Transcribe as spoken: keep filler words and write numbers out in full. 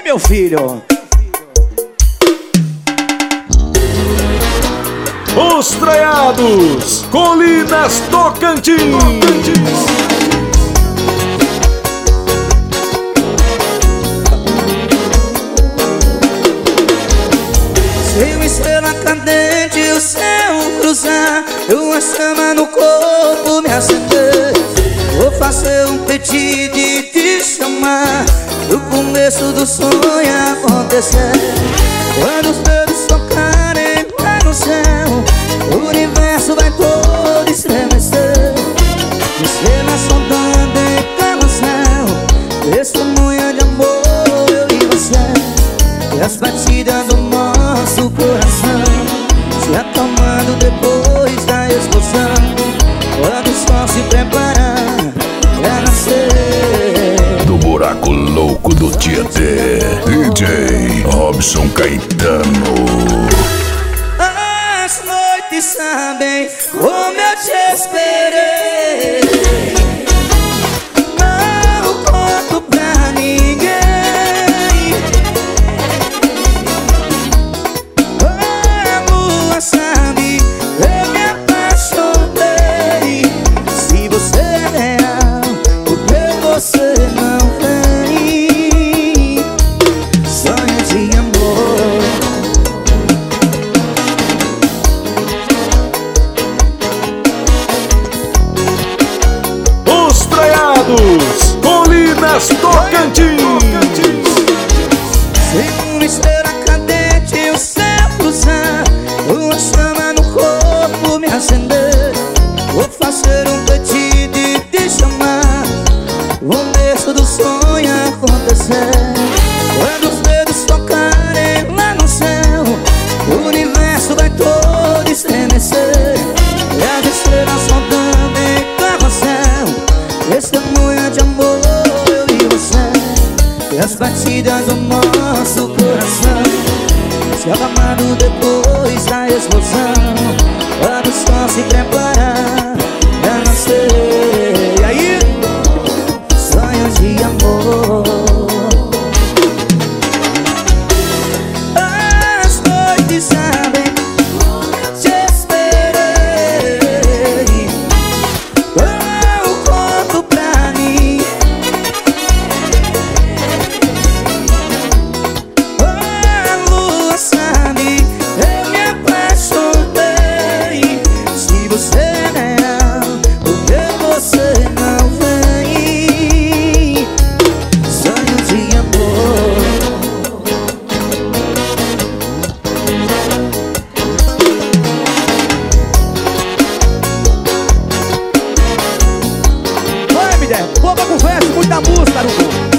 meu filho. Os Traiados, Colinas Tocantins. Se uma estrela cadente o céu cruzar, uma chama no corpo me acender, vou fazer um pedido e te chamar, no começo do sonho acontecer. Quando os dedos tocarem lá no céu, o universo vai todo estremecer. Estrelas sondando em carrossel, testemunha de amor, eu e você. E as batidas do nosso coração se acalmando depois da explosão, quando o sol se preparar pra nascer. Do buraco louco do Tietê, D J Robson Caetano. As noites sabem como eu te esperei, não conto pra ninguém. A lua sabe, eu me apaixonei. Se você é real, por que você não vem? Sonho de amor. Os Traiados, Colinas Tocantins. Se uma estrela cadente o céu cruzar, uma chama no corpo me acender, vou fazer um pedido e te chamar, o começo do sonho acontecer. Quando os dedos tocarem lá no céu, o universo vai todo estremecer. E as estrelas sondando em carrossel, testemunha de amor, eu e você. E as batidas do nosso coração se acalmando depois da explosão, quando o sol se preparar pra nascer. E aí, sonhos de amor. As noites sabem, te esperei, eu conto pra mim. A lua sabe, eu me apaixonei. Se você é real, por que você não vem? Sonho de amor. Vai, mulher, boa conversa, muita música, Arugo.